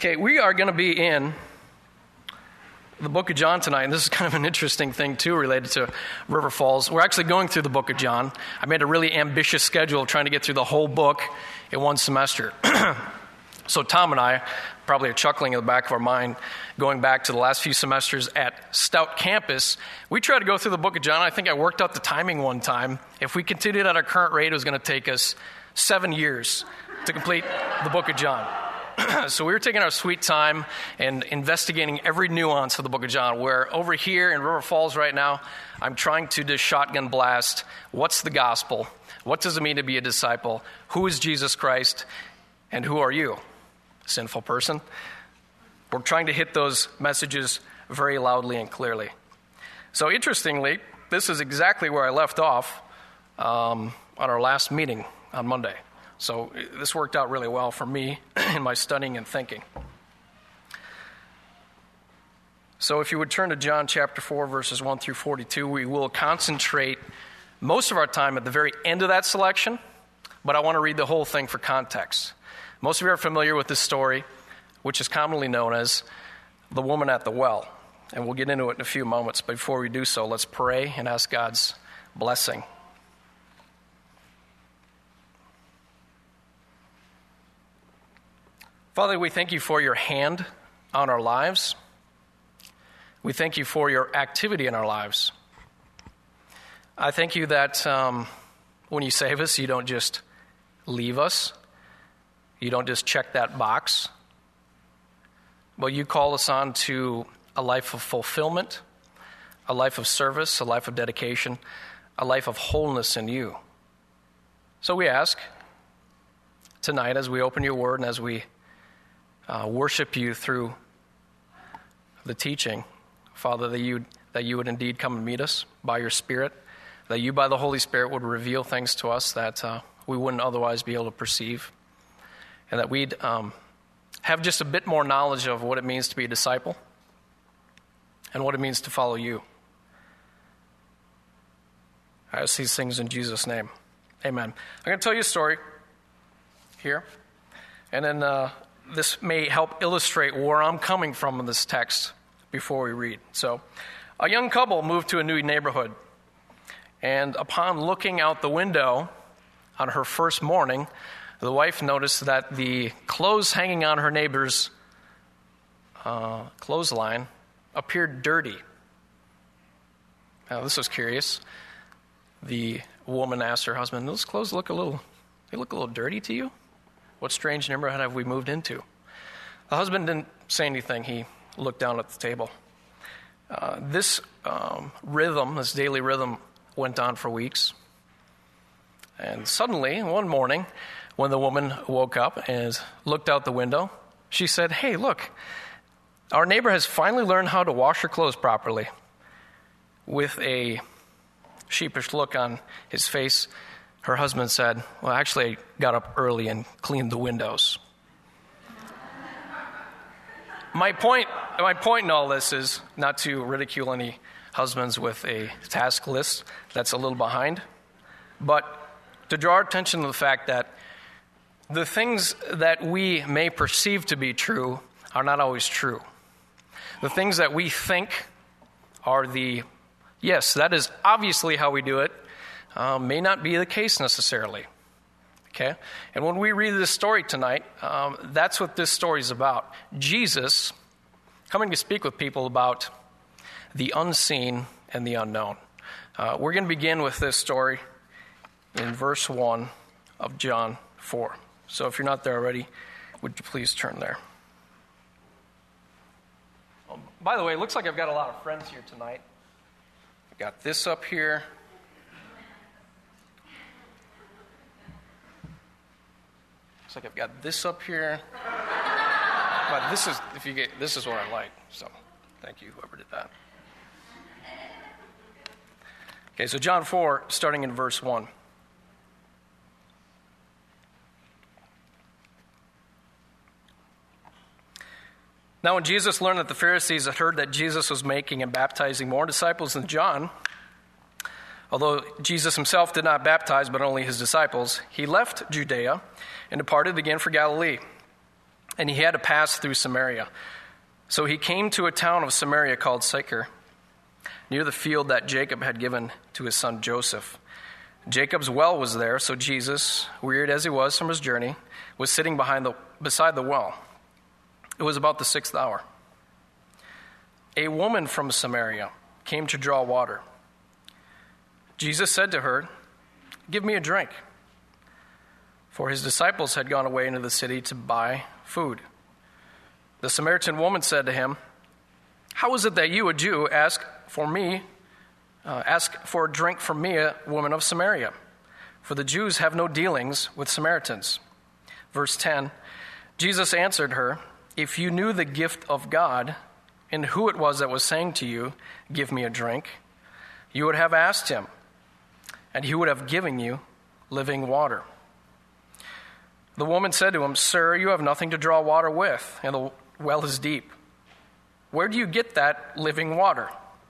Okay, we are going to be in the book of John tonight, and this is kind of an interesting thing, too, related to River Falls. We're actually going through the book of John. I made a really ambitious schedule of trying to get through the whole book in one semester. So Tom and I probably are chuckling in the back of our mind, going back to the last few semesters at Stout Campus. We tried to go through the book of John. I think I worked out the timing one time. If we continued at our current rate, it was going to take us 7 years to complete the book of John. So we were taking our sweet time and investigating every nuance of the book of John, where over here in River Falls right now, I'm trying to just shotgun blast, what's the gospel? What does it mean to be a disciple? Who is Jesus Christ? And who are you, sinful person? We're trying to hit those messages very loudly and clearly. So interestingly, this is exactly where I left off on our last meeting on Monday. So this worked out really well for me in my studying and thinking. So if you would turn to John chapter 4, verses 1 through 42, we will concentrate most of our time at the very end of that selection, but I want to read the whole thing for context. Most of you are familiar with this story, which is commonly known as the woman at the well, and we'll get into it in a few moments. But before we do so, let's pray and ask God's blessing. Father, we thank you for your hand on our lives. We thank you for your activity in our lives. I thank you that when you save us, you don't just leave us. You don't just check that box. But you call us on to a life of fulfillment, a life of service, a life of dedication, a life of wholeness in you. So we ask tonight, as we open your word and as we worship you through the teaching, Father, that you would indeed come and meet us by your Spirit, that you by the Holy Spirit would reveal things to us that we wouldn't otherwise be able to perceive, and that we'd have just a bit more knowledge of what it means to be a disciple and what it means to follow you. I ask these things in Jesus' name. Amen. I'm going to tell you a story here, and then this may help illustrate where I'm coming from in this text before we read. So, a young couple moved to a new neighborhood, and upon looking out the window on her first morning, the wife noticed that the clothes hanging on her neighbor's clothesline appeared dirty. Now, this was curious. The woman asked her husband, "Those clothes look a little dirty to you? What strange neighborhood have we moved into?" The husband didn't say anything. He looked down at the table. This daily rhythm, went on for weeks. And suddenly, one morning, when the woman woke up and looked out the window, she said, "Hey, look, our neighbor has finally learned how to wash her clothes properly." With a sheepish look on his face, her husband said, "Well, actually, I got up early and cleaned the windows." My point in all this is not to ridicule any husbands with a task list that's a little behind, but to draw our attention to the fact that the things that we may perceive to be true are not always true. The things that we think are yes, that is obviously how we do it, may not be the case necessarily. Okay? And when we read this story tonight, that's what this story is about. Jesus coming to speak with people about the unseen and the unknown. We're going to begin with this story in verse 1 of John 4. So if you're not there already, would you please turn there? By the way, it looks like I've got a lot of friends here tonight. I've got this up here. Looks like I've got this up here. But this is what I like. So thank you, whoever did that. Okay, so John 4, starting in verse 1. Now when Jesus learned that the Pharisees had heard that Jesus was making and baptizing more disciples than John, although Jesus himself did not baptize but only his disciples, he left Judea and departed again for Galilee. and he had to pass through Samaria. So he came to a town of Samaria called Sychar, near the field that Jacob had given to his son Joseph. Jacob's well was there, so Jesus, wearied as he was from his journey, was sitting beside the well. It was about the 6th hour. A woman from Samaria came to draw water. Jesus said to her, "Give me a drink." For his disciples had gone away into the city to buy food. The Samaritan woman said to him, "How is it that you, a Jew, ask for a drink from me, a woman of Samaria? For the Jews have no dealings with Samaritans." Verse 10, Jesus answered her, "If you knew the gift of God and who it was that was saying to you, 'Give me a drink,' you would have asked him, and he would have given you living water." The woman said to him, "Sir, you have nothing to draw water with, and the well is deep. Where do you get that living water?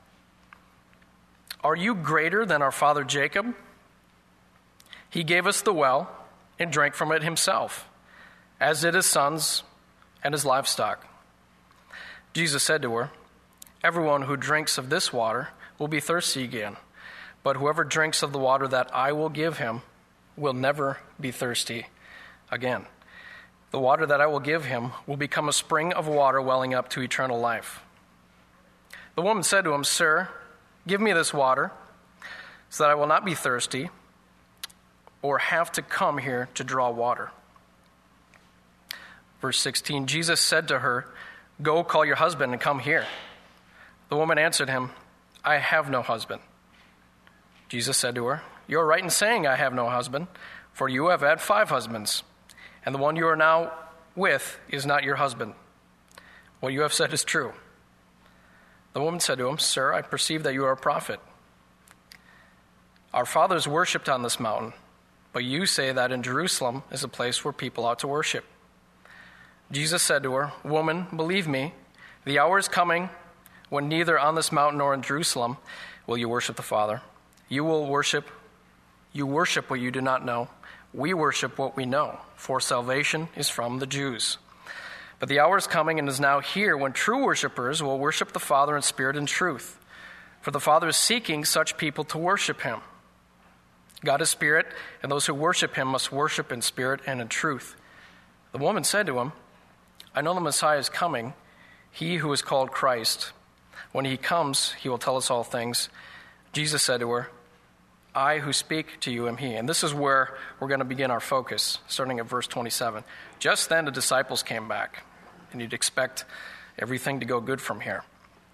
Are you greater than our father Jacob? He gave us the well and drank from it himself, as did his sons and his livestock." Jesus said to her, "Everyone who drinks of this water will be thirsty again, but whoever drinks of the water that I will give him will never be thirsty again. The water that I will give him will become a spring of water welling up to eternal life." The woman said to him, "Sir, give me this water so that I will not be thirsty or have to come here to draw water." Verse 16, Jesus said to her, "Go call your husband and come here." The woman answered him, "I have no husband." Jesus said to her, "You are right in saying, 'I have no husband,' for you have had 5 husbands, and the one you are now with is not your husband. What you have said is true." The woman said to him, "Sir, I perceive that you are a prophet. Our fathers worshipped on this mountain, but you say that in Jerusalem is a place where people ought to worship." Jesus said to her, "Woman, believe me, the hour is coming when neither on this mountain nor in Jerusalem will you worship the Father. You worship what you do not know. We worship what we know, for salvation is from the Jews. But the hour is coming and is now here when true worshipers will worship the Father in spirit and truth. For the Father is seeking such people to worship him. God is spirit, and those who worship him must worship in spirit and in truth." The woman said to him, "I know the Messiah is coming, he who is called Christ. When he comes, he will tell us all things." Jesus said to her, "I who speak to you am he." And this is where we're going to begin our focus, starting at verse 27. Just then the disciples came back, and you'd expect everything to go good from here.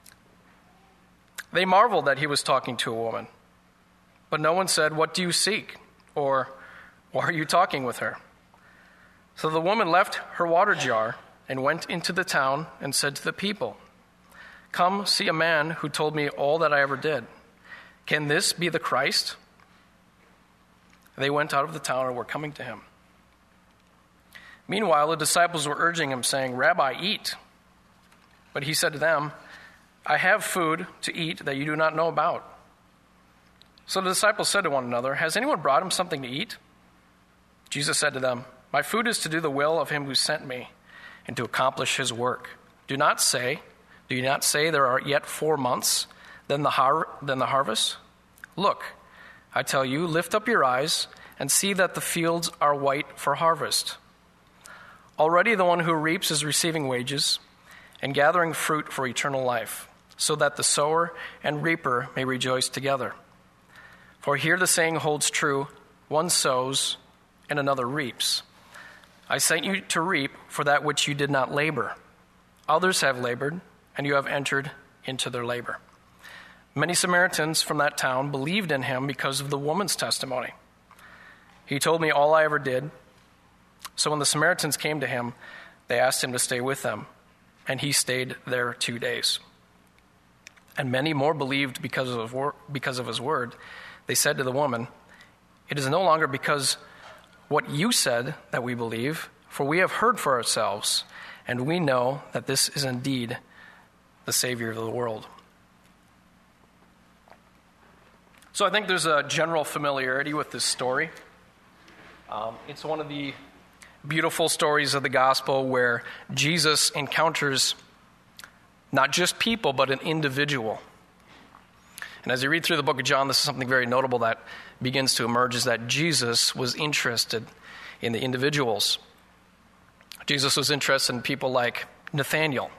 They marveled that he was talking to a woman, but no one said, "What do you seek?" or "Why are you talking with her?" So the woman left her water jar and went into the town and said to the people, "Come see a man who told me all that I ever did. Can this be the Christ?" They went out of the town and were coming to him. Meanwhile, the disciples were urging him, saying, "Rabbi, eat." But he said to them, "I have food to eat that you do not know about." So the disciples said to one another, "Has anyone brought him something to eat?" Jesus said to them, "My food is to do the will of him who sent me and to accomplish his work. Do you not say there are yet 4 months, then the harvest? Look, I tell you, lift up your eyes and see that the fields are white for harvest. Already the one who reaps is receiving wages and gathering fruit for eternal life, so that the sower and reaper may rejoice together. For here the saying holds true, one sows and another reaps. I sent you to reap for that which you did not labor. Others have labored, and you have entered into their labor." Many Samaritans from that town believed in him because of the woman's testimony. "He told me all I ever did." So when the Samaritans came to him, they asked him to stay with them, and he stayed there 2 days. And many more believed because of his word. They said to the woman, "It is no longer because what you said that we believe, for we have heard for ourselves, and we know that this is indeed the Savior of the world." So I think there's a general familiarity with this story. It's one of the beautiful stories of the gospel where Jesus encounters not just people, but an individual. And as you read through the book of John, this is something very notable that begins to emerge, is that Jesus was interested in the individuals. Jesus was interested in people like Nathanael,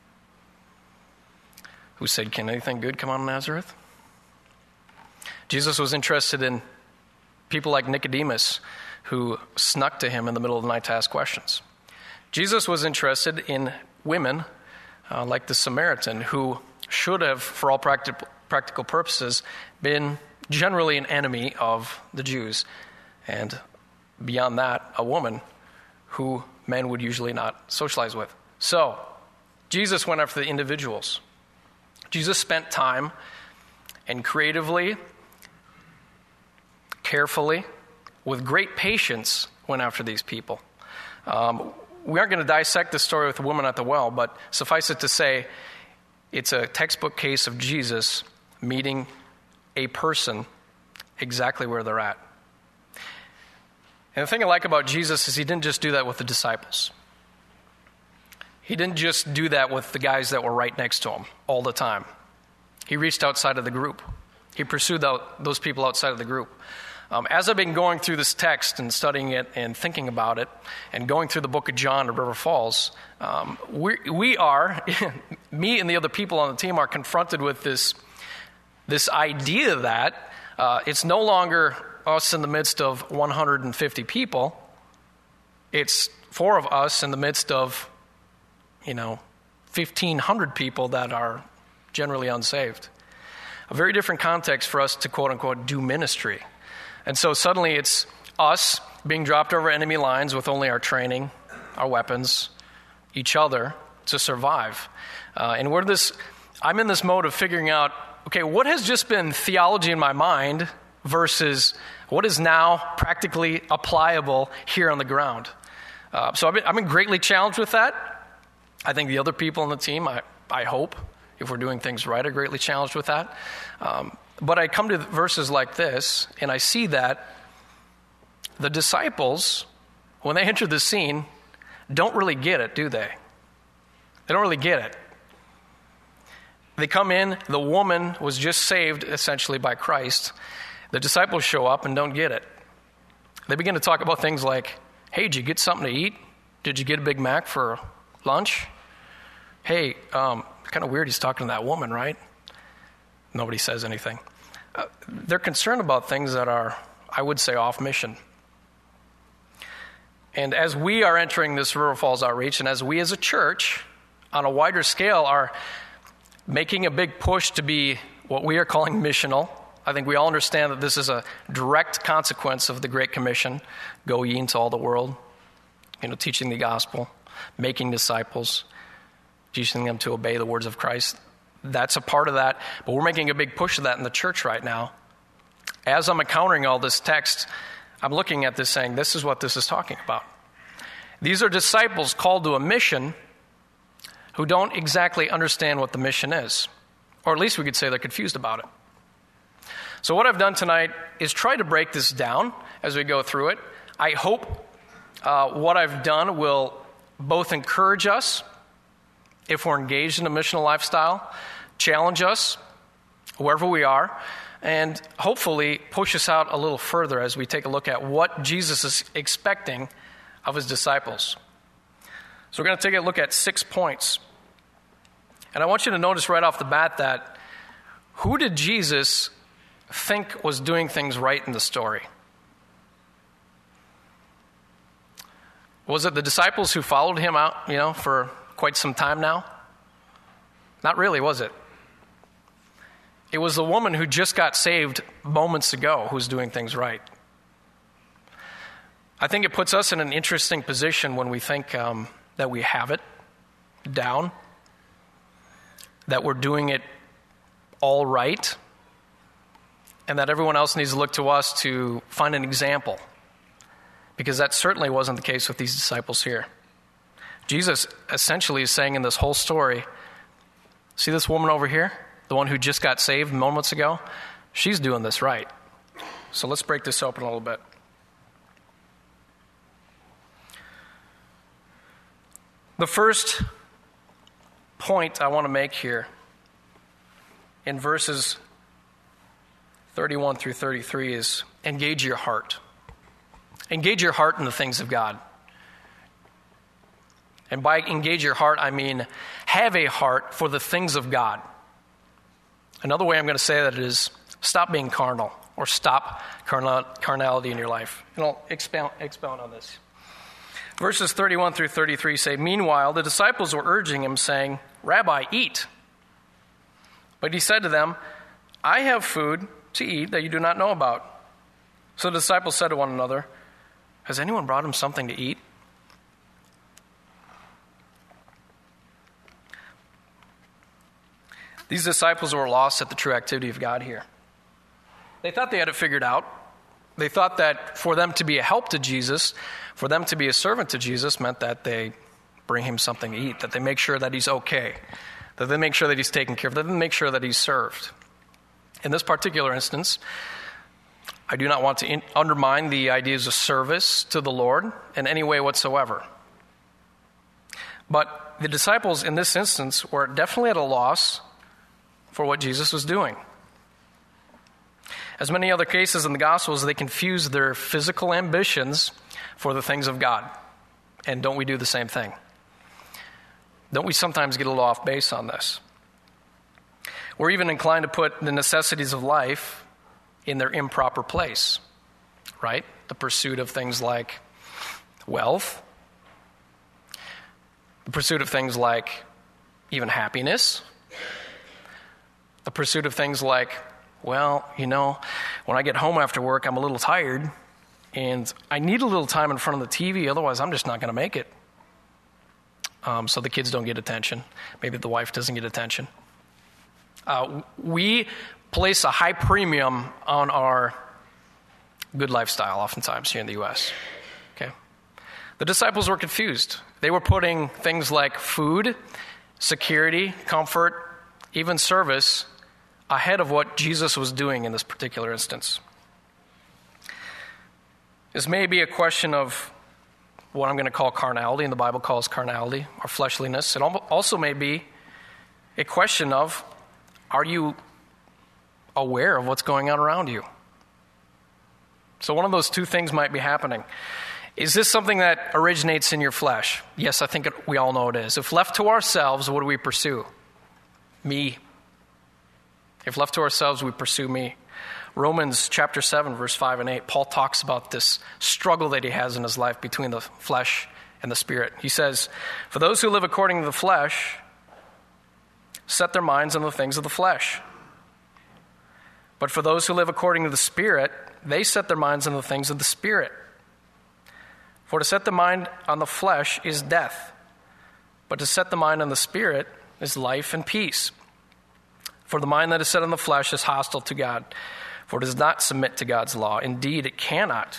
who said, "Can anything good come out of Nazareth?" Jesus was interested in people like Nicodemus, who snuck to him in the middle of the night to ask questions. Jesus was interested in women like the Samaritan, who should have, for all practical purposes, been generally an enemy of the Jews. And beyond that, a woman who men would usually not socialize with. So, Jesus went after the individuals. Jesus spent time and creatively, carefully, with great patience, went after these people. We aren't going to dissect the story with the woman at the well, but suffice it to say, it's a textbook case of Jesus meeting a person exactly where they're at. And the thing I like about Jesus is he didn't just do that with the disciples. He didn't just do that with the guys that were right next to him all the time. He reached outside of the group. He pursued those people outside of the group. As I've been going through this text and studying it and thinking about it and going through the book of John at River Falls, we are, me and the other people on the team are confronted with this idea that it's no longer us in the midst of 150 people. It's four of us in the midst of, 1,500 people that are generally unsaved. A very different context for us to, quote unquote, do ministry. And so suddenly it's us being dropped over enemy lines with only our training, our weapons, each other to survive. And I'm in this mode of figuring out, okay, what has just been theology in my mind versus what is now practically applicable here on the ground. So I've been greatly challenged with that. I think the other people on the team, I hope, if we're doing things right, are greatly challenged with that. But I come to verses like this, and I see that the disciples, when they enter the scene, don't really get it, do they? They don't really get it. They come in, the woman was just saved, essentially, by Christ. The disciples show up and don't get it. They begin to talk about things like, hey, did you get something to eat? Did you get a Big Mac for lunch? Hey, kind of weird he's talking to that woman, right? Nobody says anything. They're concerned about things that are, I would say, off mission. And as we are entering this River Falls outreach, and as we as a church, on a wider scale, are making a big push to be what we are calling missional, I think we all understand that this is a direct consequence of the Great Commission. Go ye into all the world, teaching the gospel, making disciples, teaching them to obey the words of Christ. That's a part of that, but we're making a big push of that in the church right now. As I'm encountering all this text, I'm looking at this saying, this is what this is talking about. These are disciples called to a mission who don't exactly understand what the mission is, or at least we could say they're confused about it. So what I've done tonight is try to break this down as we go through it. I hope what I've done will both encourage us if we're engaged in a missional lifestyle, challenge us wherever we are, and hopefully push us out a little further as we take a look at what Jesus is expecting of his disciples. So we're going to take a look at 6 points. And I want you to notice right off the bat that who did Jesus think was doing things right in the story? Was it the disciples who followed him out, for quite some time now? Not really, was it? It was the woman who just got saved moments ago who's doing things right. I think it puts us in an interesting position when we think that we have it down, that we're doing it all right, and that everyone else needs to look to us to find an example, because that certainly wasn't the case with these disciples here. Jesus essentially is saying in this whole story, see this woman over here, the one who just got saved moments ago? She's doing this right. So let's break this open a little bit. The first point I want to make here in verses 31 through 33 is engage your heart. Engage your heart in the things of God. And by engage your heart, I mean have a heart for the things of God. Another way I'm going to say that is stop being carnal, or stop carnality in your life. And I'll expound on this. Verses 31 through 33 say, "Meanwhile, the disciples were urging him, saying, 'Rabbi, eat.' But he said to them, 'I have food to eat that you do not know about.' So the disciples said to one another, 'Has anyone brought him something to eat?' These disciples were lost at the true activity of God here. They thought they had it figured out. They thought that for them to be a help to Jesus, for them to be a servant to Jesus, meant that they bring him something to eat, that they make sure that he's okay, that they make sure that he's taken care of, that they make sure that he's served. In this particular instance, I do not want to undermine the ideas of service to the Lord in any way whatsoever. But the disciples in this instance were definitely at a loss for what Jesus was doing. As many other cases in the Gospels, they confuse their physical ambitions for the things of God. And don't we do the same thing? Don't we sometimes get a little off base on this? We're even inclined to put the necessities of life in their improper place, right? The pursuit of things like wealth, the pursuit of things like even happiness, the pursuit of things like, well, you know, when I get home after work, I'm a little tired, and I need a little time in front of the TV, otherwise I'm just not going to make it. So the kids don't get attention. Maybe the wife doesn't get attention. We place a high premium on our good lifestyle oftentimes here in the U.S. Okay? The disciples were confused. They were putting things like food, security, comfort, even service ahead of what Jesus was doing in this particular instance. This may be a question of what I'm going to call carnality, and the Bible calls carnality, or fleshliness. It also may be a question of, are you aware of what's going on around you? So one of those two things might be happening. Is this something that originates in your flesh? Yes, I think we all know it is. If left to ourselves, what do we pursue? Me. If left to ourselves, we pursue me. Romans chapter 7, verse 5 and 8, Paul talks about this struggle that he has in his life between the flesh and the spirit. He says, "For those who live according to the flesh set their minds on the things of the flesh. But for those who live according to the Spirit, they set their minds on the things of the Spirit. For to set the mind on the flesh is death, but to set the mind on the Spirit is life and peace. For the mind that is set on the flesh is hostile to God, for it does not submit to God's law. Indeed, it cannot.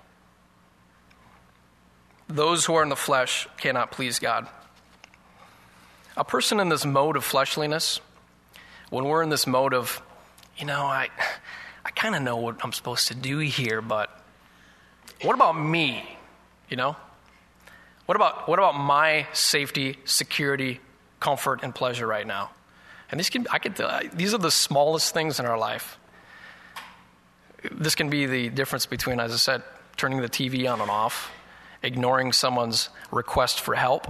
Those who are in the flesh cannot please God." A person in this mode of fleshliness, when we're in this mode of, I kind of know what I'm supposed to do here, but what about me? What about my safety, security, comfort, and pleasure right now? And these are the smallest things in our life. This can be the difference between, as I said, turning the TV on and off, ignoring someone's request for help.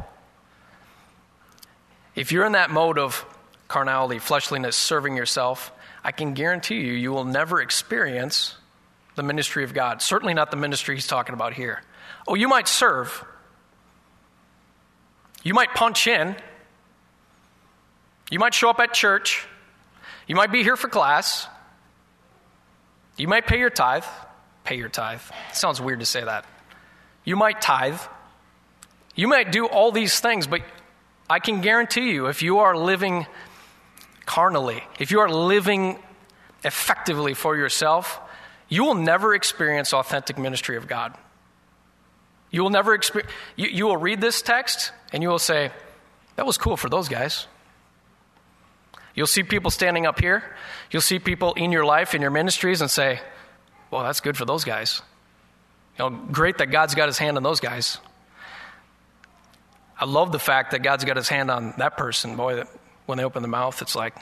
If you're in that mode of carnality, fleshliness, serving yourself, I can guarantee you will never experience the ministry of God. Certainly not the ministry he's talking about here. Oh, you might serve. You might punch in. You might show up at church. You might be here for class. You might pay your tithe. Pay your tithe. It sounds weird to say that. You might tithe. You might do all these things, but I can guarantee you, if you are living carnally, if you are living effectively for yourself, you will never experience authentic ministry of God. You will never experience. You will read this text and you will say, "That was cool for those guys." You'll see people standing up here. You'll see people in your life, in your ministries, and say, "Well, that's good for those guys. Great that God's got his hand on those guys." I love the fact that God's got his hand on that person. Boy, that when they open their mouth, it's like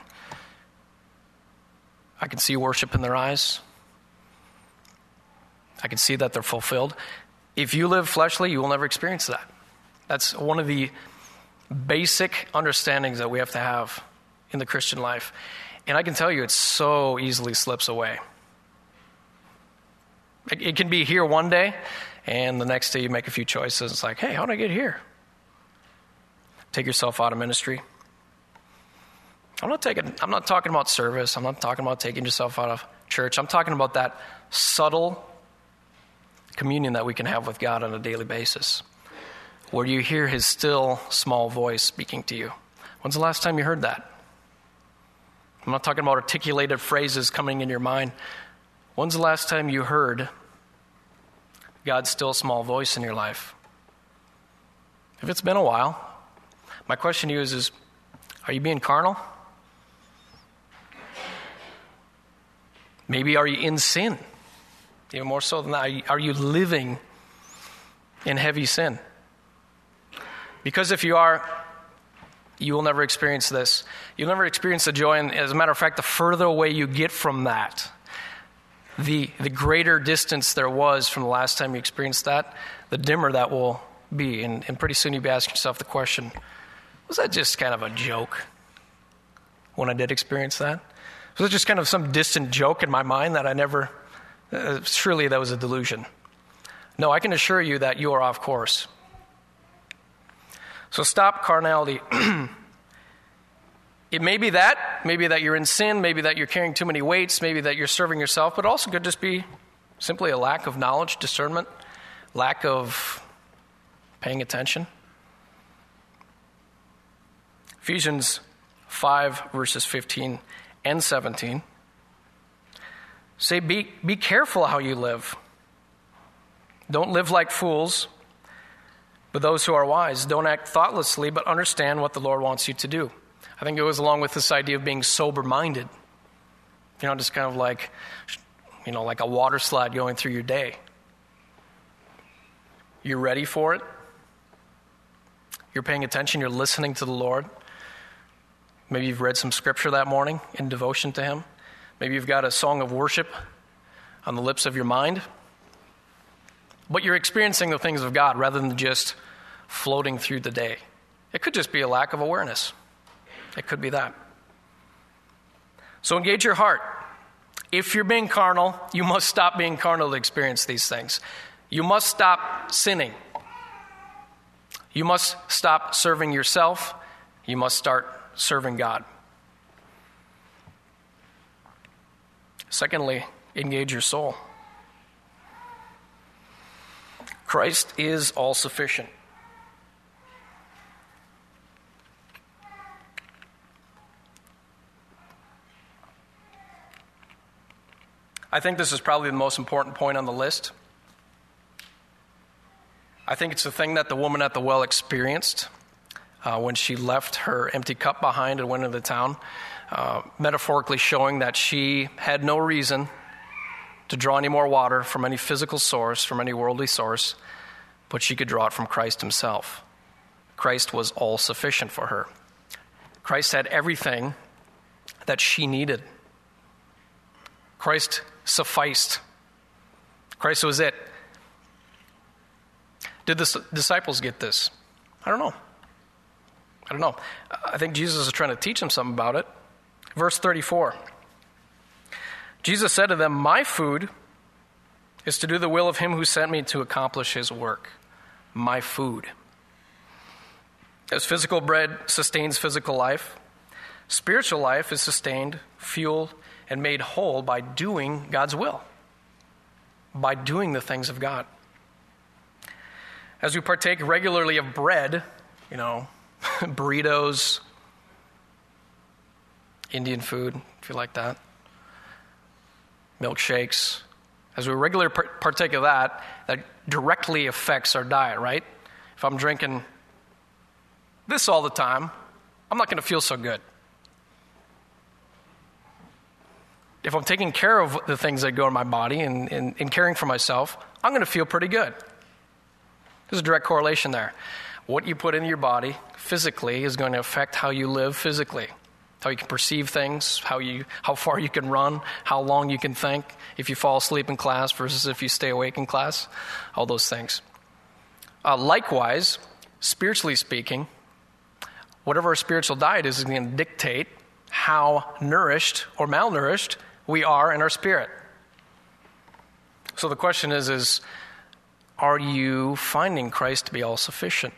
I can see worship in their eyes. I can see that they're fulfilled. If you live fleshly, you will never experience that. That's one of the basic understandings that we have to have in the Christian life. And I can tell you, it so easily slips away. It can be here one day, and the next day you make a few choices. It's like, hey, how did I get here? Take yourself out of ministry. I'm not talking about service. I'm not talking about taking yourself out of church. I'm talking about that subtle communion that we can have with God on a daily basis, where you hear his still, small voice speaking to you. When's the last time you heard that? I'm not talking about articulated phrases coming in your mind. When's the last time you heard God's still, small voice in your life? If it's been a while, my question to you is are you being carnal? Maybe are you in sin? Even more so than that, are you living in heavy sin? Because if you are, you will never experience this. You'll never experience the joy. And as a matter of fact, the further away you get from that, the greater distance there was from the last time you experienced that, the dimmer that will be. And pretty soon you'll be asking yourself the question, was that just kind of a joke when I did experience that? Was it just kind of some distant joke in my mind that I never... surely that was a delusion. No, I can assure you that you are off course. So stop carnality. It may be that you're in sin, maybe that you're carrying too many weights, maybe that you're serving yourself, but also could just be simply a lack of knowledge, discernment, lack of paying attention. Ephesians 5, verses 15 and 17. Say, be careful how you live. Don't live like fools, but those who are wise. Don't act thoughtlessly, but understand what the Lord wants you to do. I think it goes along with this idea of being sober-minded. Just kind of like a water slide going through your day. You're ready for it. You're paying attention. You're listening to the Lord. Maybe you've read some scripture that morning in devotion to him. Maybe you've got a song of worship on the lips of your mind. But you're experiencing the things of God rather than just floating through the day. It could just be a lack of awareness. It could be that. So engage your heart. If you're being carnal, you must stop being carnal to experience these things. You must stop sinning. You must stop serving yourself. You must start serving God. Secondly, engage your soul. Christ is all sufficient. I think this is probably the most important point on the list. I think it's the thing that the woman at the well experienced when she left her empty cup behind and went into the town. Metaphorically showing that she had no reason to draw any more water from any physical source, from any worldly source, but she could draw it from Christ himself. Christ was all sufficient for her. Christ had everything that she needed. Christ sufficed. Christ was it. Did the disciples get this? I don't know. I think Jesus is trying to teach them something about it. Verse 34. Jesus said to them, "My food is to do the will of him who sent me to accomplish his work." My food. As physical bread sustains physical life, spiritual life is sustained, fueled, and made whole by doing God's will, by doing the things of God. As we partake regularly of bread, burritos, Indian food, if you like that, milkshakes. As we regularly partake of that directly affects our diet, right? If I'm drinking this all the time, I'm not going to feel so good. If I'm taking care of the things that go in my body and caring for myself, I'm going to feel pretty good. There's a direct correlation there. What you put in your body physically is going to affect how you live physically, how you can perceive things, how far you can run, how long you can think, if you fall asleep in class versus if you stay awake in class, all those things. Likewise, spiritually speaking, whatever our spiritual diet is going to dictate how nourished or malnourished we are in our spirit. So the question is are you finding Christ to be all sufficient?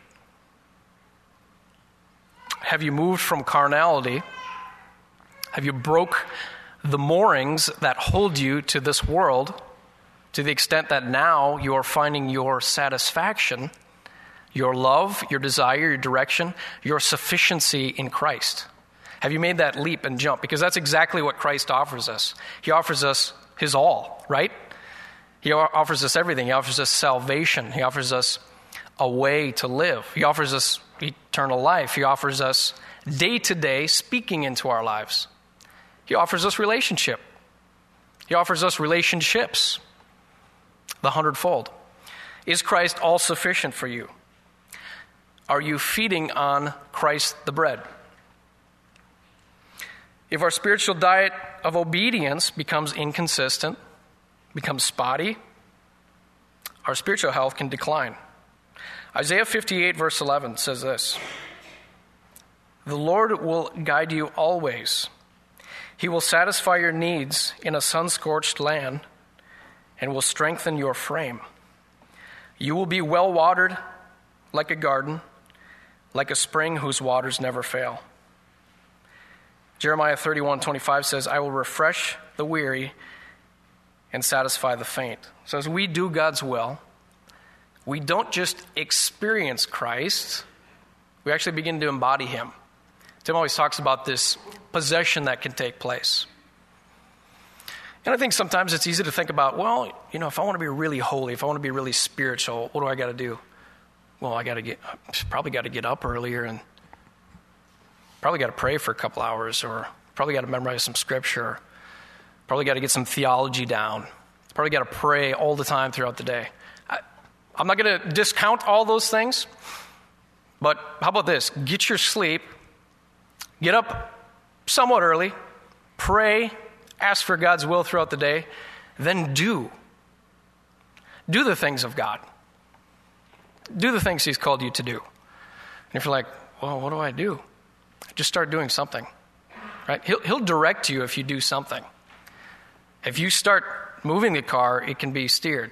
Have you moved from carnality? Have you broke the moorings that hold you to this world to the extent that now you are finding your satisfaction, your love, your desire, your direction, your sufficiency in Christ? Have you made that leap and jump? Because that's exactly what Christ offers us. He offers us his all, right? He offers us everything. He offers us salvation. He offers us a way to live. He offers us eternal life. He offers us day-to-day speaking into our lives. He offers us relationship. He offers us relationships, the hundredfold. Is Christ all sufficient for you? Are you feeding on Christ the bread? If our spiritual diet of obedience becomes inconsistent, becomes spotty, our spiritual health can decline. Isaiah 58 verse 11 says this: "The Lord will guide you always. He will satisfy your needs in a sun-scorched land and will strengthen your frame. You will be well watered like a garden, like a spring whose waters never fail." Jeremiah 31:25 says, "I will refresh the weary and satisfy the faint." So as we do God's will, we don't just experience Christ, we actually begin to embody him. Tim always talks about this possession that can take place. And I think sometimes it's easy to think about, well, if I want to be really holy, if I want to be really spiritual, what do I got to do? Well, I probably got to get up earlier and probably got to pray for a couple hours, or probably got to memorize some scripture, probably got to get some theology down, probably got to pray all the time throughout the day. I'm not going to discount all those things, but how about this? Get your sleep, get up somewhat early, pray, ask for God's will throughout the day, then do the things of God. Do the things he's called you to do. And if you're like, well, what do I do? Just start doing something, right? He'll direct you if you do something. If you start moving the car, it can be steered.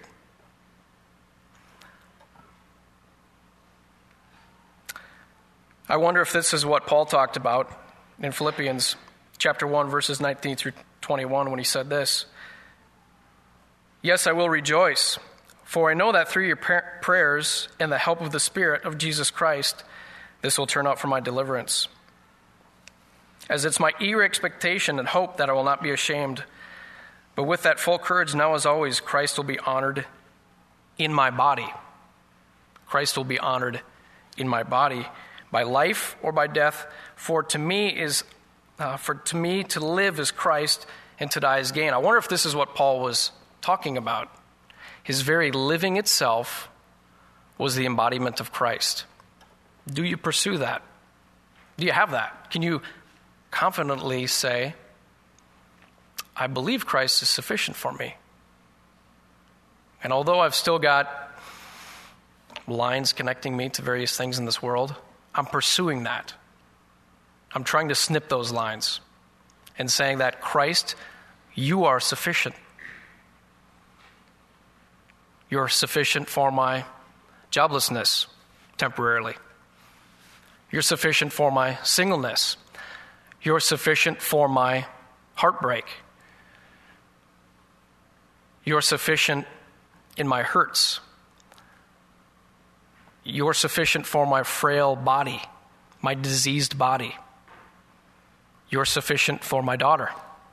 I wonder if this is what Paul talked about in Philippians chapter 1, verses 19 through 21, when he said this: "Yes, I will rejoice, for I know that through your prayers and the help of the Spirit of Jesus Christ, this will turn out for my deliverance. As it's my eager expectation and hope that I will not be ashamed, but with that full courage now as always, Christ will be honored in my body." Christ will be honored in my body, by life or by death. For to me to live is Christ, and to die is gain. I wonder if this is what Paul was talking about. His very living itself was the embodiment of Christ. Do you pursue that? Do you have that? Can you confidently say, I believe Christ is sufficient for me? And although I've still got lines connecting me to various things in this world, I'm pursuing that. I'm trying to snip those lines and saying that, Christ, you are sufficient. You're sufficient for my joblessness temporarily. You're sufficient for my singleness. You're sufficient for my heartbreak. You're sufficient in my hurts. You're sufficient for my frail body, my diseased body. You're sufficient for my daughter.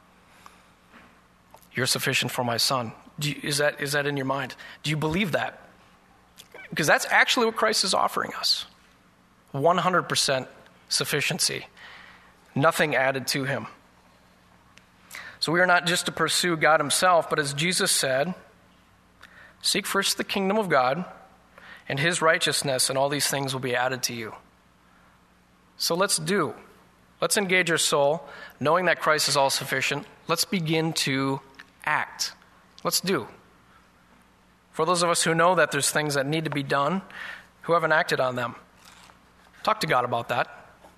You're sufficient for my son. Is that in your mind? Do you believe that? Because that's actually what Christ is offering us. 100% sufficiency. Nothing added to him. So we are not just to pursue God himself, but as Jesus said, seek first the kingdom of God and his righteousness, and all these things will be added to you. So let's do. Let's engage our soul, knowing that Christ is all sufficient. Let's begin to act. Let's do. For those of us who know that there's things that need to be done, who haven't acted on them, talk to God about that.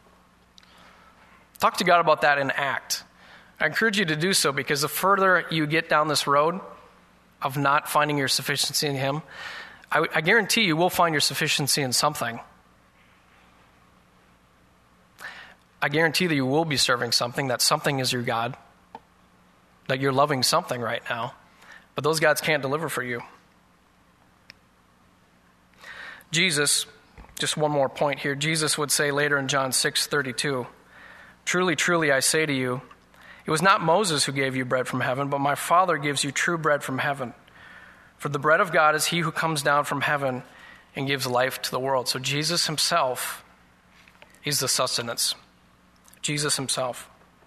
Talk to God about that and act. I encourage you to do so, because the further you get down this road of not finding your sufficiency in him, I guarantee you will find your sufficiency in something. I guarantee that you will be serving something, that something is your God, that you're loving something right now, but those gods can't deliver for you. Jesus, just one more point here, Jesus would say later in John 6:32, "Truly, truly, I say to you, it was not Moses who gave you bread from heaven, but my Father gives you true bread from heaven. For the bread of God is he who comes down from heaven and gives life to the world." So Jesus himself is the sustenance. Jesus himself.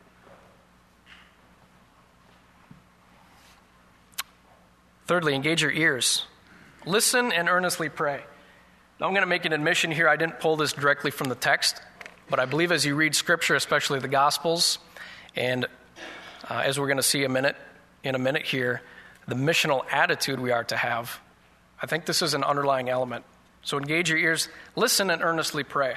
Thirdly, engage your ears. Listen and earnestly pray. Now I'm going to make an admission here. I didn't pull this directly from the text, but I believe as you read Scripture, especially the Gospels, and as we're going to see in a minute here, the missional attitude we are to have, I think this is an underlying element. So engage your ears, listen and earnestly pray.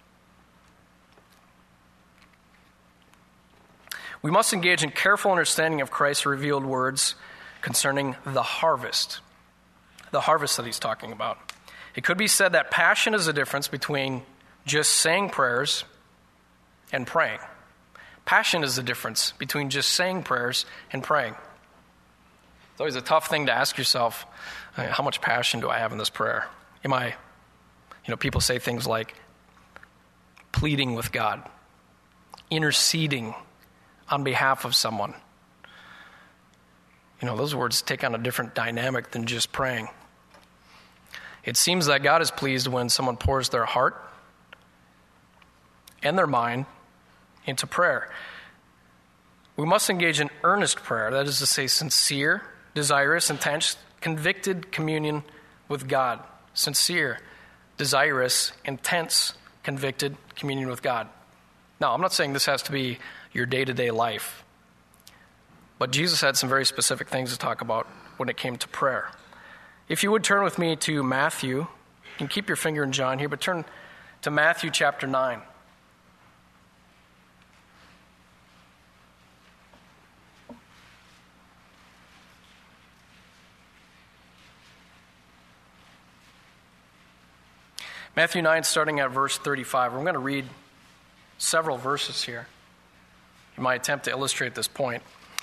We must engage in careful understanding of Christ's revealed words concerning the harvest that he's talking about. It could be said that passion is the difference between just saying prayers and praying. Passion is the difference between just saying prayers and praying. It's always a tough thing to ask yourself, how much passion do I have in this prayer? Am I, people say things like pleading with God, interceding on behalf of someone. Those words take on a different dynamic than just praying. It seems that God is pleased when someone pours their heart and their mind into prayer. We must engage in earnest prayer, that is to say, sincere, desirous, intense, convicted communion with God. Sincere, desirous, intense, convicted communion with God. Now, I'm not saying this has to be your day-to-day life, but Jesus had some very specific things to talk about when it came to prayer. If you would turn with me to Matthew, you can keep your finger in John here, but turn to Matthew chapter 9. Matthew 9, starting at verse 35. I'm going to read several verses here in my attempt to illustrate this point.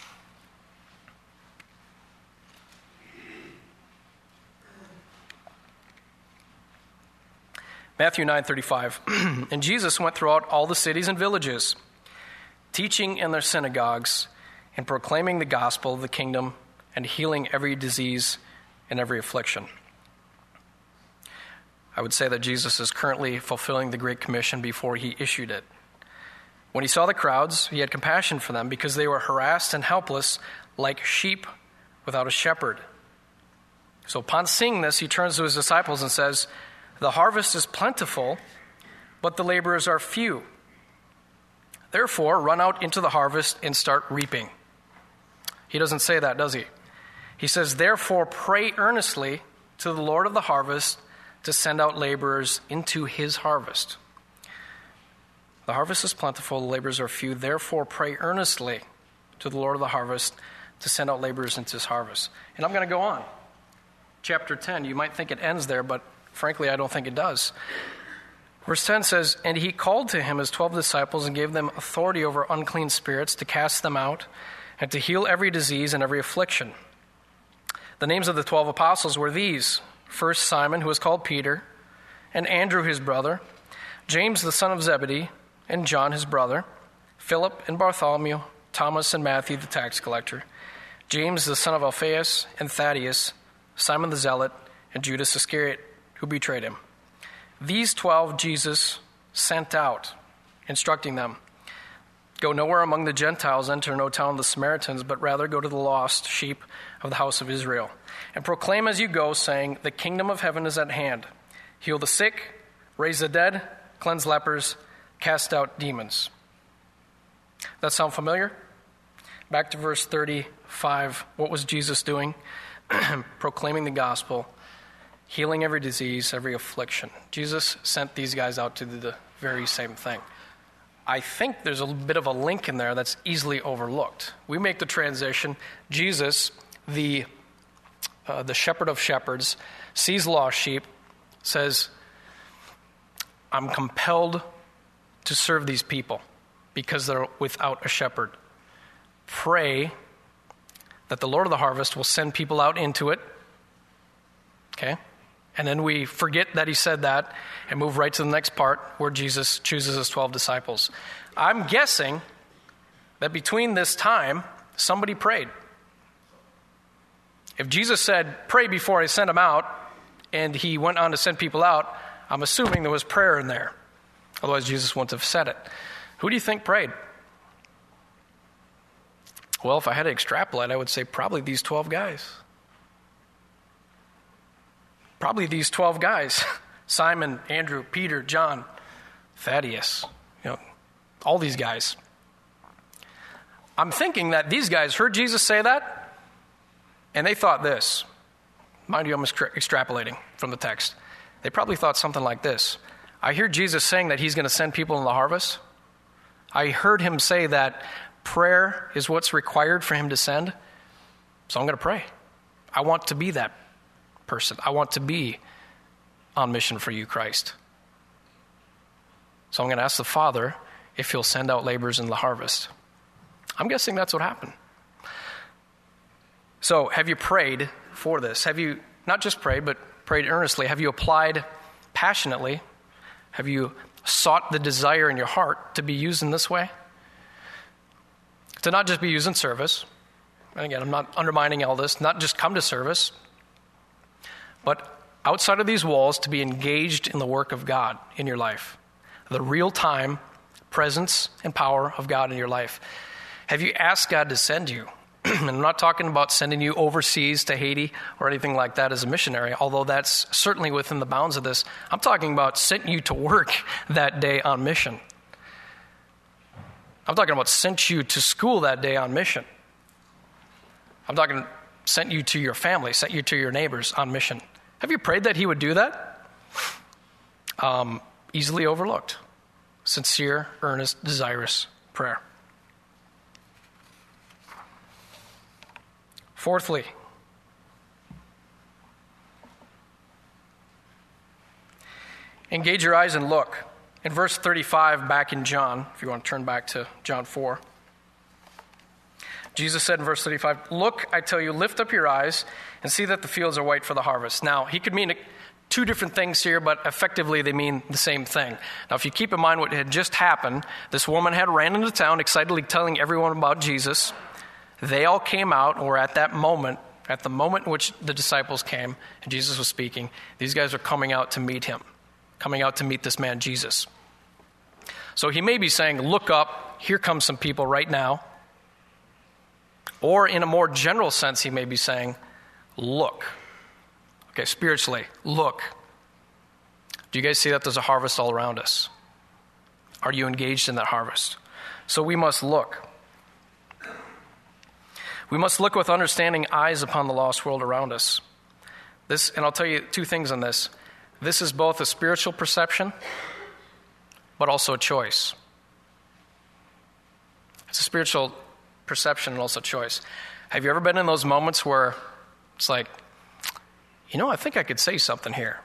Matthew 9:35. And Jesus went throughout all the cities and villages, teaching in their synagogues and proclaiming the gospel of the kingdom and healing every disease and every affliction. I would say that Jesus is currently fulfilling the Great Commission before he issued it. When he saw the crowds, he had compassion for them because they were harassed and helpless like sheep without a shepherd. So upon seeing this, he turns to his disciples and says, "The harvest is plentiful, but the laborers are few. Therefore, run out into the harvest and start reaping." He doesn't say that, does he? He says, "Therefore, pray earnestly to the Lord of the harvest to send out laborers into his harvest." The harvest is plentiful, the laborers are few. Therefore, pray earnestly to the Lord of the harvest to send out laborers into his harvest. And I'm going to go on. Chapter 10, you might think it ends there, but frankly, I don't think it does. Verse 10 says, "And he called to him his 12 disciples and gave them authority over unclean spirits to cast them out and to heal every disease and every affliction." The names of the 12 apostles were these: first Simon, who was called Peter, and Andrew his brother, James the son of Zebedee, and John his brother, Philip and Bartholomew, Thomas and Matthew the tax collector, James the son of Alphaeus and Thaddeus, Simon the zealot, and Judas Iscariot, who betrayed him. These 12 Jesus sent out, instructing them, "Go nowhere among the Gentiles, enter no town of the Samaritans, but rather go to the lost sheep of the house of Israel. And proclaim as you go, saying, the kingdom of heaven is at hand. heal the sick, raise the dead, cleanse lepers, cast out demons. That sound familiar? Back to verse 35. What was Jesus doing? Proclaiming the gospel, healing every disease, every affliction. Jesus sent these guys out to do the very same thing. I think there's a bit of a link in there that's easily overlooked. We make the transition. Jesus, the shepherd of shepherds, sees lost sheep, says, I'm compelled to serve these people because they're without a shepherd. Pray that the Lord of the harvest will send people out into it. Okay? And then we forget that he said that and move right to the next part where Jesus chooses his 12 disciples. I'm guessing that between this time, somebody prayed. If Jesus said, pray before I send them out, and he went on to send people out, I'm assuming there was prayer in there. Otherwise, Jesus wouldn't have said it. Who do you think prayed? Well, if I had to extrapolate, I would say probably these 12 guys. Probably these 12 guys. Simon, Andrew, Peter, John, Thaddeus, all these guys. I'm thinking that these guys heard Jesus say that, and they thought this. Mind you, I'm extrapolating from the text. They probably thought something like this. I hear Jesus saying that he's going to send people in the harvest. I heard him say that prayer is what's required for him to send. So I'm going to pray. I want to be that person. I want to be on mission for you, Christ. So I'm going to ask the Father if he'll send out laborers in the harvest. I'm guessing that's what happened. So have you prayed for this? Have you not just prayed, but prayed earnestly? Have you applied passionately? Have you sought the desire in your heart to be used in this way? To not just be used in service. And again, I'm not undermining all this. Not just come to service. But outside of these walls, to be engaged in the work of God in your life. The real-time presence and power of God in your life. Have you asked God to send you? And I'm not talking about sending you overseas to Haiti or anything like that as a missionary, although that's certainly within the bounds of this. I'm talking about sent you to work that day on mission. I'm talking about sent you to school that day on mission. I'm talking sent you to your family, sent you to your neighbors on mission. Have you prayed that he would do that? Easily overlooked. Sincere, earnest, desirous prayer. Fourthly, engage your eyes and look. In verse 35 back in John, if you want to turn back to John 4, Jesus said in verse 35, look, I tell you, lift up your eyes and see that the fields are white for the harvest. Now, he could mean two different things here, but effectively they mean the same thing. Now, if you keep in mind what had just happened, this woman had ran into town excitedly telling everyone about Jesus. They all came out, or at that moment, at the moment in which the disciples came and Jesus was speaking, these guys are coming out to meet him, coming out to meet this man, Jesus. So he may be saying, look up, here come some people right now. Or in a more general sense, he may be saying, look. Okay, spiritually, look. Do you guys see that there's a harvest all around us? Are you engaged in that harvest? So we must look. We must look with understanding eyes upon the lost world around us. This, and I'll tell you two things on this. This is both a spiritual perception, but also a choice. It's a spiritual perception and also choice. Have you ever been in those moments where it's like, I think I could say something here.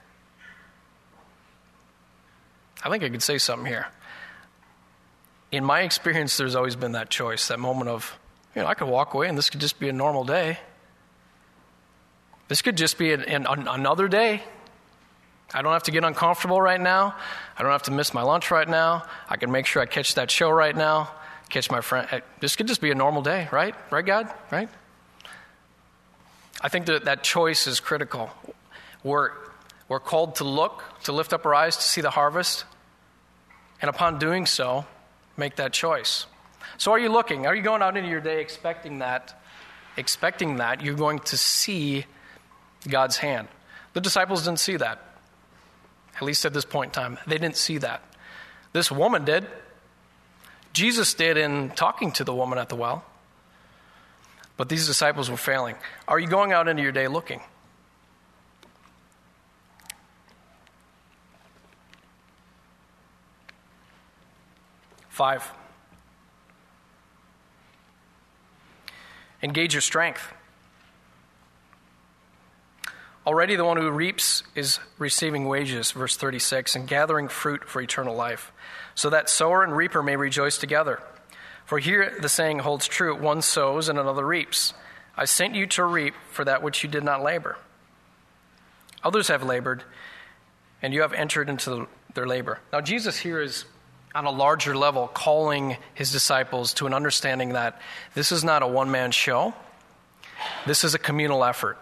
I think I could say something here. In my experience, there's always been that choice, that moment of, I could walk away and this could just be a normal day. This could just be another day. I don't have to get uncomfortable right now. I don't have to miss my lunch right now. I can make sure I catch that show right now, catch my friend. This could just be a normal day, right? Right, God? Right? I think that choice is critical. We're called to look, to lift up our eyes, to see the harvest. And upon doing so, make that choice. So are you looking? Are you going out into your day expecting that you're going to see God's hand? The disciples didn't see that. at least at this point in time. They didn't see that. This woman did. Jesus did in talking to the woman at the well. But these disciples were failing. Are you going out into your day looking? Five, engage your strength. Already the one who reaps is receiving wages, verse 36, and gathering fruit for eternal life, so that sower and reaper may rejoice together. For here the saying holds true, one sows and another reaps. I sent you to reap for that which you did not labor. Others have labored, and you have entered into their labor. Now Jesus here is on a larger level calling his disciples to an understanding that this is not a one-man show. This is a communal effort.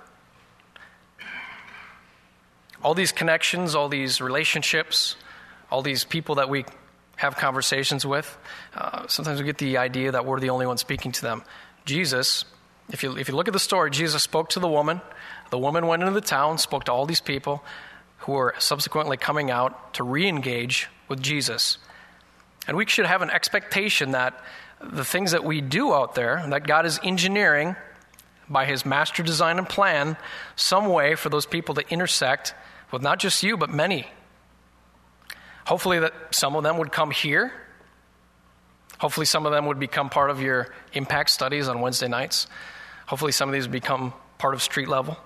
All these connections, all these relationships, all these people that we have conversations with, sometimes we get the idea that we're the only ones speaking to them. Jesus, if you look at the story, Jesus spoke to the woman. The woman went into the town, spoke to all these people who were subsequently coming out to re-engage with Jesus. And we should have an expectation that the things that we do out there, that God is engineering by his master design and plan, some way for those people to intersect with not just you, but many. Hopefully that some of them would come here. Hopefully some of them would become part of your impact studies on Wednesday nights. Hopefully some of these would become part of street level.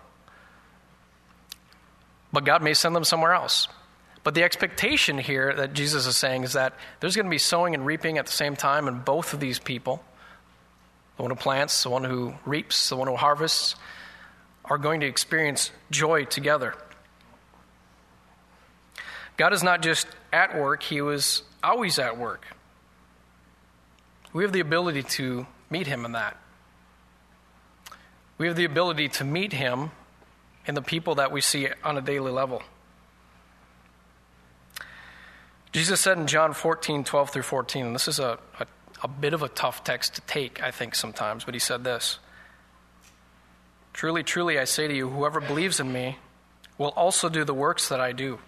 But God may send them somewhere else. But the expectation here that Jesus is saying is that there's going to be sowing and reaping at the same time, and both of these people, the one who plants, the one who reaps, the one who harvests, are going to experience joy together. God is not just at work, he was always at work. We have the ability to meet him in that. We have the ability to meet him in the people that we see on a daily level. Jesus said in John 14:12-14, and this is a bit of a tough text to take, I think, sometimes, but he said this: "Truly, truly, I say to you, whoever believes in me will also do the works that I do.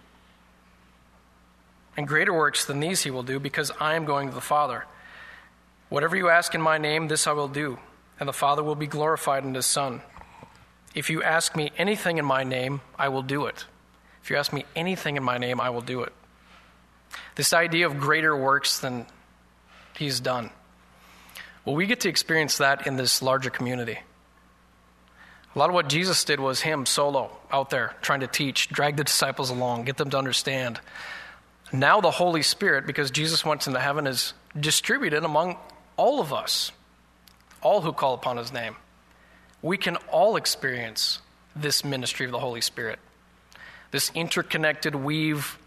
And greater works than these he will do, because I am going to the Father. Whatever you ask in my name, this I will do, and the Father will be glorified in his Son. If you ask me anything in my name, I will do it. If you ask me anything in my name, I will do it." This idea of greater works than he's done. Well, we get to experience that in this larger community. A lot of what Jesus did was him solo, out there, trying to teach, drag the disciples along, get them to understand. Now the Holy Spirit, because Jesus went into heaven, is distributed among all of us, all who call upon his name. We can all experience this ministry of the Holy Spirit, this interconnected weave,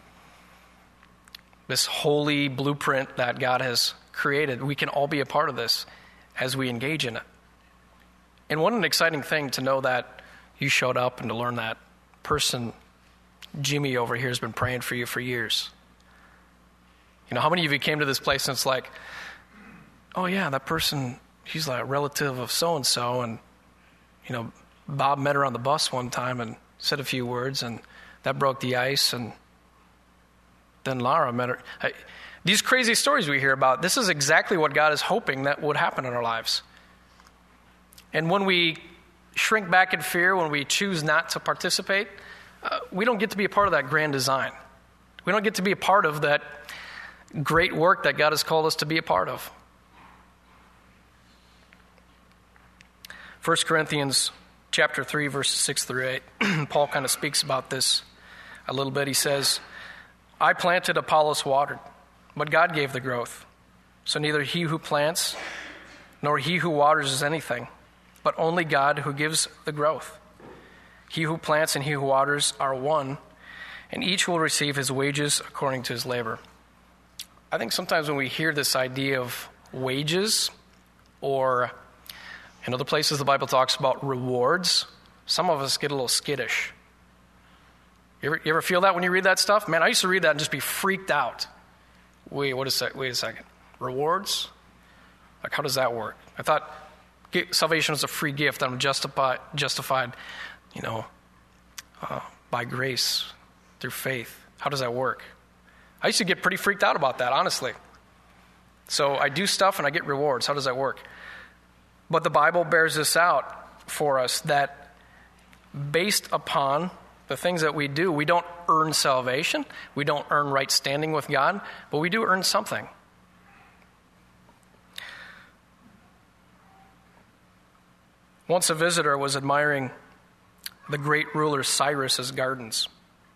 this holy blueprint that God has created. We can all be a part of this as we engage in it. And what an exciting thing to know that you showed up and to learn that person, Jimmy over here, has been praying for you for years. You know, how many of you came to this place and it's like, oh yeah, that person, he's like a relative of so-and-so, and, you know, Bob met her on the bus one time and said a few words, and that broke the ice, and then Lara met her. These crazy stories we hear about, this is exactly what God is hoping that would happen in our lives. And when we shrink back in fear, when we choose not to participate, we don't get to be a part of that grand design. We don't get to be a part of that great work that God has called us to be a part of. 1 Corinthians chapter 3, verses 6-8, Paul kind of speaks about this a little bit. He says, "I planted, Apollos watered, but God gave the growth. So neither he who plants nor he who waters is anything, but only God who gives the growth. He who plants and he who waters are one, and each will receive his wages according to his labor." I think sometimes when we hear this idea of wages, or in other places the Bible talks about rewards, some of us get a little skittish. You ever feel that when you read that stuff? Man, I used to read that and just be freaked out. Wait a second. Rewards? Like, how does that work? I thought salvation was a free gift. I'm justified, by grace through faith. How does that work? I used to get pretty freaked out about that, honestly. So I do stuff and I get rewards. How does that work? But the Bible bears this out for us, that based upon the things that we do, we don't earn salvation. We don't earn right standing with God, but we do earn something. Once a visitor was admiring the great ruler Cyrus's gardens.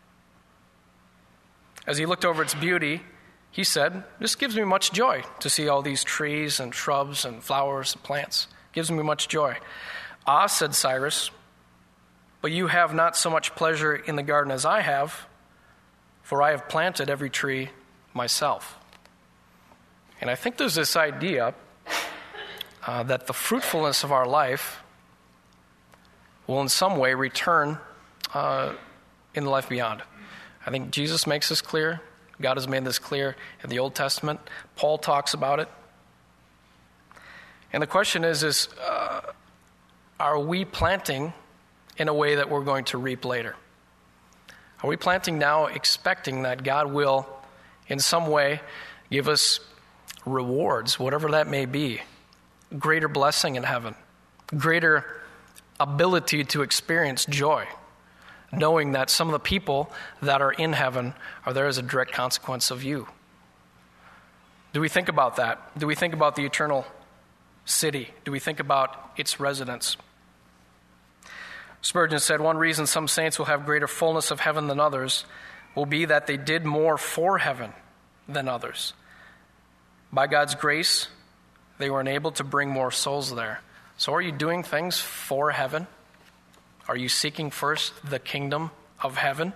As he looked over its beauty, he said, "This gives me much joy to see all these trees and shrubs and flowers and plants. It gives me much joy." "Ah," said Cyrus, "but you have not so much pleasure in the garden as I have, for I have planted every tree myself." And I think there's this idea that the fruitfulness of our life will in some way return in the life beyond. I think Jesus makes this clear. God has made this clear in the Old Testament. Paul talks about it. And the question is are we planting in a way that we're going to reap later? Are we planting now expecting that God will in some way give us rewards, whatever that may be, greater blessing in heaven, greater ability to experience joy, knowing that some of the people that are in heaven are there as a direct consequence of you? Do we think about that? Do we think about the eternal city? Do we think about its residents? Spurgeon said, "One reason some saints will have greater fullness of heaven than others will be that they did more for heaven than others. By God's grace, they were enabled to bring more souls there." So are you doing things for heaven? Are you seeking first the kingdom of heaven?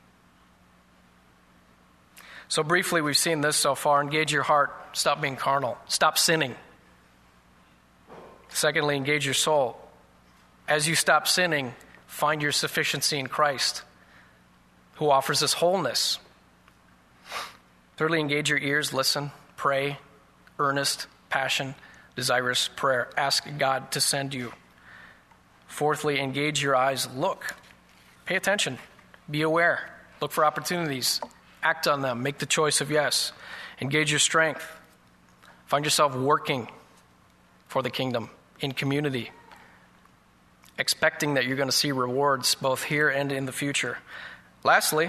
So briefly, we've seen this so far. Engage your heart. Stop being carnal. Stop sinning. Secondly, engage your soul. As you stop sinning, find your sufficiency in Christ, who offers us wholeness. Thirdly, engage your ears. Listen, pray, earnest, passion, desirous prayer. Ask God to send you. Fourthly, engage your eyes. Look. Pay attention. Be aware. Look for opportunities. Act on them. Make the choice of yes. Engage your strength. Find yourself working for the kingdom in community, expecting that you're going to see rewards both here and in the future. Lastly,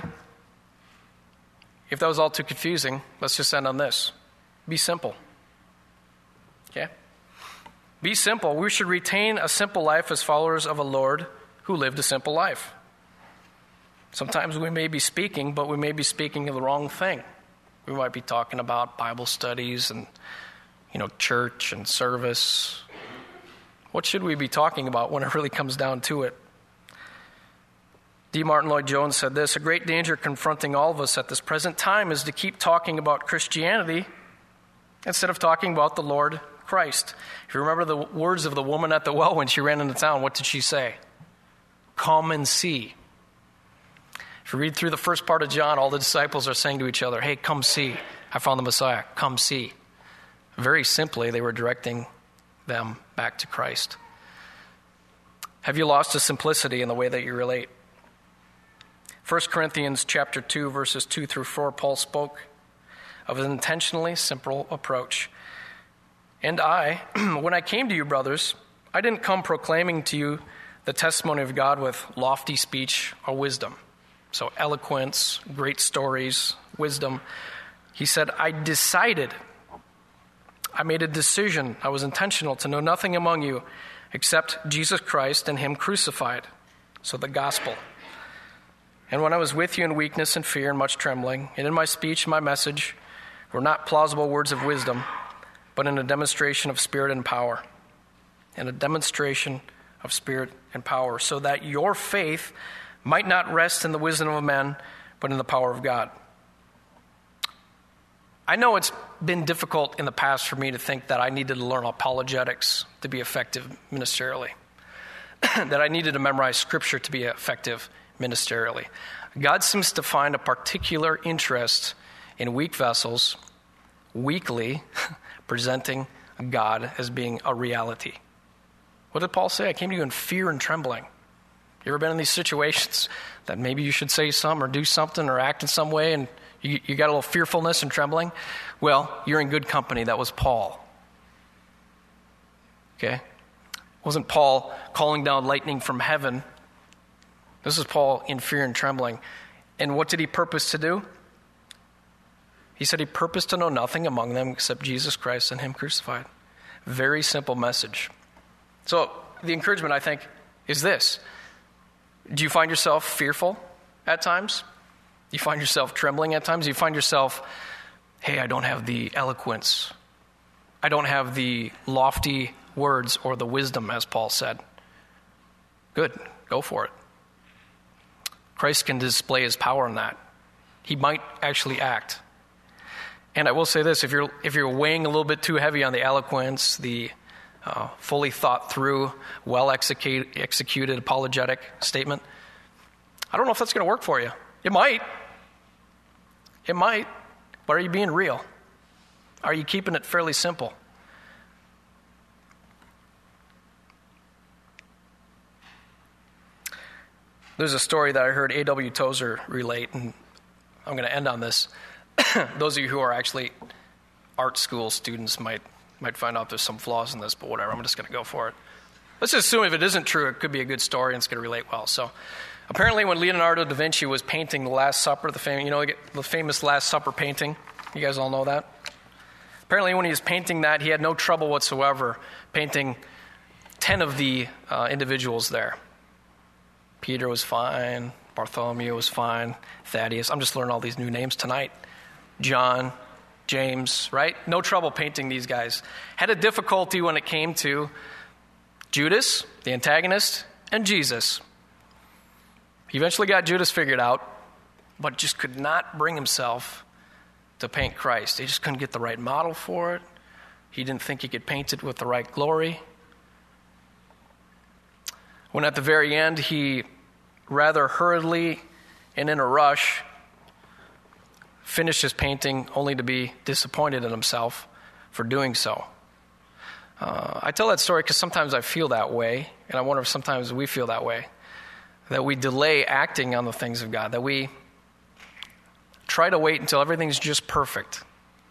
if that was all too confusing, let's just end on this. Be simple. Okay? Be simple. We should retain a simple life as followers of a Lord who lived a simple life. Sometimes we may be speaking, but we may be speaking of the wrong thing. We might be talking about Bible studies and, church and service. What should we be talking about when it really comes down to it? D. Martin Lloyd-Jones said this: "A great danger confronting all of us at this present time is to keep talking about Christianity instead of talking about the Lord Christ." If you remember the words of the woman at the well when she ran into town, what did she say? "Come and see." If you read through the first part of John, all the disciples are saying to each other, "Hey, come see. I found the Messiah. Come see." Very simply, they were directing them back to Christ. Have you lost a simplicity in the way that you relate? 1 Corinthians chapter 2, verses 2 through 4, Paul spoke of an intentionally simple approach. "And I, when I came to you, brothers, I didn't come proclaiming to you the testimony of God with lofty speech or wisdom." So eloquence, great stories, wisdom. He said, I made a decision, I was intentional to know nothing among you except Jesus Christ and him crucified. So the gospel. "And when I was with you in weakness and fear and much trembling, and in my speech and my message were not plausible words of wisdom, but in a demonstration of spirit and power." In a demonstration of spirit and power, so that your faith might not rest in the wisdom of men, but in the power of God. I know it's been difficult in the past for me to think that I needed to learn apologetics to be effective ministerially, that I needed to memorize scripture to be effective ministerially. God seems to find a particular interest in weak vessels, weakly presenting God as being a reality. What did Paul say? "I came to you in fear and trembling." You ever been in these situations that maybe you should say something or do something or act in some way and you got a little fearfulness and trembling? Well, you're in good company. That was Paul. Okay? Wasn't Paul calling down lightning from heaven? This is Paul in fear and trembling. And what did he purpose to do? He said he purposed to know nothing among them except Jesus Christ and him crucified. Very simple message. So the encouragement, I think, is this. Do you find yourself fearful at times? Do you find yourself trembling at times? Do you find yourself, hey, I don't have the eloquence. I don't have the lofty words or the wisdom, as Paul said. Good, go for it. Christ can display his power in that. He might actually act. And I will say this, if you're weighing a little bit too heavy on the eloquence, the fully thought through, well executed apologetic statement, I don't know if that's going to work for you. It might, but are you being real? Are you keeping it fairly simple? There's a story that I heard A.W. Tozer relate, and I'm going to end on this. Those of you who are actually art school students might find out there's some flaws in this, but whatever, I'm just going to go for it. Let's just assume if it isn't true, it could be a good story and it's going to relate well. So apparently when Leonardo da Vinci was painting the Last Supper, the famous Last Supper painting, you guys all know that? Apparently when he was painting that, he had no trouble whatsoever painting 10 of the individuals there. Peter was fine, Bartholomew was fine, Thaddeus, I'm just learning all these new names tonight. John, James, right? No trouble painting these guys. Had a difficulty when it came to Judas, the antagonist, and Jesus. He eventually got Judas figured out, but just could not bring himself to paint Christ. He just couldn't get the right model for it. He didn't think he could paint it with the right glory. When at the very end, he rather hurriedly and in a rush finished his painting only to be disappointed in himself for doing so. I tell that story because sometimes I feel that way, and I wonder if sometimes we feel that way, that we delay acting on the things of God, that we try to wait until everything's just perfect,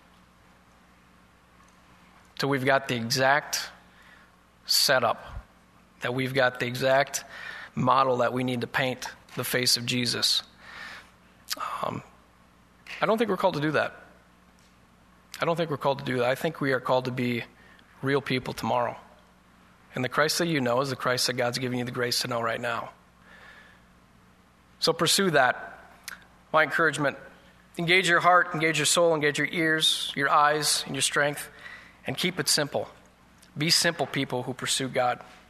till we've got the exact setup, that we've got the exact model that we need to paint the face of Jesus. I don't think we're called to do that. I think we are called to be real people tomorrow. And the Christ that you know is the Christ that God's giving you the grace to know right now. So pursue that. My encouragement, engage your heart, engage your soul, engage your ears, your eyes, and your strength, and keep it simple. Be simple people who pursue God.